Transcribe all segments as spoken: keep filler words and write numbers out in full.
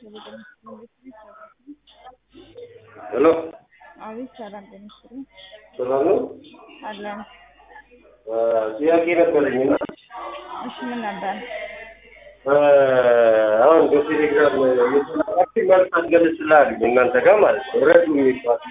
हेलो አቤት ሰላም ደምስሩ ሰላም ነው አላህ ጥያቄ ነበረኝና እሺ ምን ነበር አሁን በቴሌግራም የተላከኝ መልስ አልገለጽልሃል እናንተ ጋር ማለት ነው ረዱ የሚባል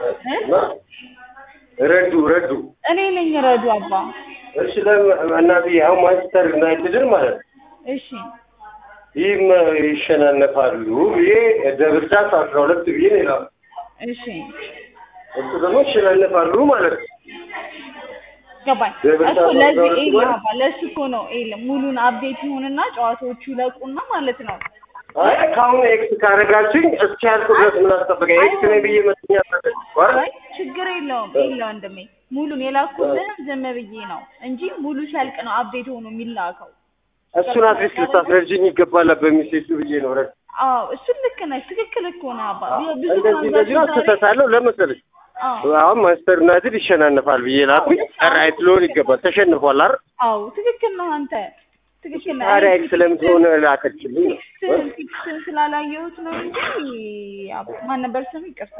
ረዱ ረዱ እኔ ነኝ ረዱ አባ እሺ ለእናቴ አሁን ማስተር ዩናይትድን ማለት ነው እሺ ይህም ይሸናነፋሉ ይሄ ደብርዳት አስራ ሁለት ቢሊዮን ይላል እሺ እሱ ደግሞ ይሸናነፋሉ ማለት ነው ገባኝ እኮ ለዚህ ኤላ ባለስ እኮ ነው ኤላ ሙሉን አፕዴት ይሁንና ጨዋታዎቹ ይለቁና ማለት ነው አይ ካሁን ኤክስ ካረጋችኝ እስኪ ያልኩ ድረስ ምን አስጠበቀኝ ኤክስ ነው ብዬ መስኛ ታደርጋለህ አይ ችግር የለውም ኤላ ወንድሜ ሙሉን የላኩልህ ዝም ብዬ ነው እንጂ ሙሉ ሲያልቅ ነው አፕዴት ሆኖ የሚላከው እሱን አትሊስት ልታስረጅኝ ይገባል በሚሴጁ ብዬ ነው ረድ አዎ እሱ ልክ ነህ ትክክል እኮ ነው አባ ብዙ እንደዚህ እንደዚህ ነው ተሳሳለው ለመሰለሽ አሁን ማስተር ዩናይትድ ይሸናነፋል ብዬ ላኩኝ ራይት ሎን ይገባል ተሸንፏል አይደል አዎ ትክክል ነው አንተ ትክክል ነው አረ ኤክስ ለምን ሆነ ላከችልኝ ስን ስላላየሁት ነው እንጂ ማን ነበር ስም ይቅርታ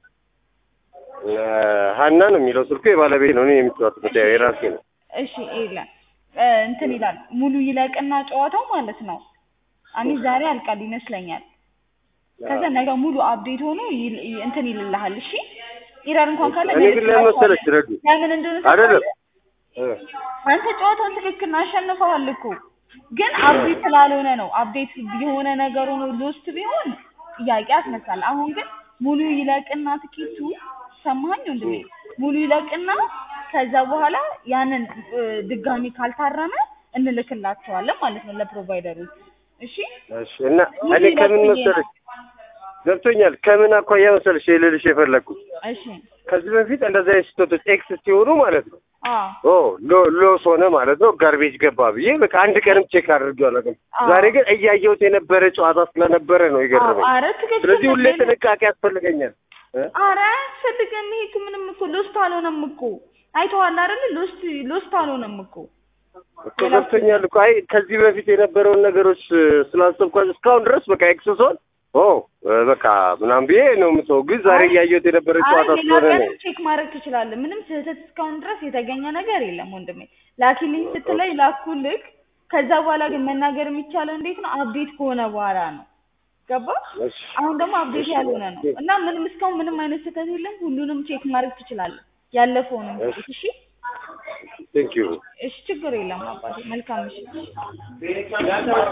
ሃና ነው የሚለው ስልኩ የባለቤት ነው እኔ የምትወጣው ጉዳይ የራሴ ነው እሺ ኤላ እንትን ይላል ሙሉ ይለቅና ጨዋታው ማለት ነው አኒ ዛሬ አልቃል ይመስለኛል ከዛ ነገ ሙሉ አፕዴት ሆኖ እንትን ይልልሃል እሺ ኢራን እንኳን ካለ እኔ ግን ለመሰለሽ ረዱ ለምን እንደሆነ አይደለም አንተ ጨዋታውን ትክክል አሸንፈዋል እኮ ግን አፕዴት ስላልሆነ ነው አፕዴት የሆነ ነገር ሆኖ ሎስት ቢሆን ጥያቄ ያስነሳል አሁን ግን ሙሉ ይለቅና ትኬቱ ሰማኝ ወንድሜ ሙሉ ይለቅና ከዛ በኋላ ያንን ድጋሚ ካልታረመ እንልክላቸዋለን ማለት ነው ለፕሮቫይደሮች እሺ እሺ እና እኔ ከምን መሰለሽ ገብቶኛል ከምን አኳያ መሰለሽ ልልሽ የፈለኩት እሺ ከዚህ በፊት እንደዛ ስቶቶች ኤክስ ሲሆኑ ማለት ነው አዎ ኦ ሎ ሎስ ሆነ ማለት ነው ጋርቤጅ ገባ ብዬ በቃ አንድ ቀንም ቼክ አድርጌዋለሁ ዛሬ ግን እያየሁት የነበረ ጨዋታ ስለነበረ ነው የገረመኝ አረ ትክክል ስለዚህ ሁሌ ጥንቃቄ ያስፈልገኛል አረ ፈልገን ይሄ ምንም እኮ ሎስት አልሆነም እኮ አይተዋል አይደል ሎስት ሎስት አልሆነም እኮ እኮ ገብቶኛል እኮ አይ ከዚህ በፊት የነበረውን ነገሮች ስላሰብኳቸው እስካሁን ድረስ በቃ ኤክስ ሶን ኦ በቃ ምናምን ብዬ ነው የምትወው ግን ዛሬ እያየሁት የነበረ ጨዋታ ስለሆነ ነው ቼክ ማድረግ ትችላለህ ምንም ስህተት እስካሁን ድረስ የተገኘ ነገር የለም ወንድሜ ላኪልኝ ስትለኝ ላኩልክ ከዛ በኋላ ግን መናገር የሚቻለው እንዴት ነው አፕዴት ከሆነ በኋላ ነው ገባ አሁን ደግሞ አፕዴት ያልሆነ ነው እና ምንም እስካሁን ምንም አይነት ስህተት የለም ሁሉንም ቼክ ማድረግ ትችላለህ ያለፈውንም እሺ ቴንክ ዩ እሺ ችግር የለም አባቴ መልካም እሺ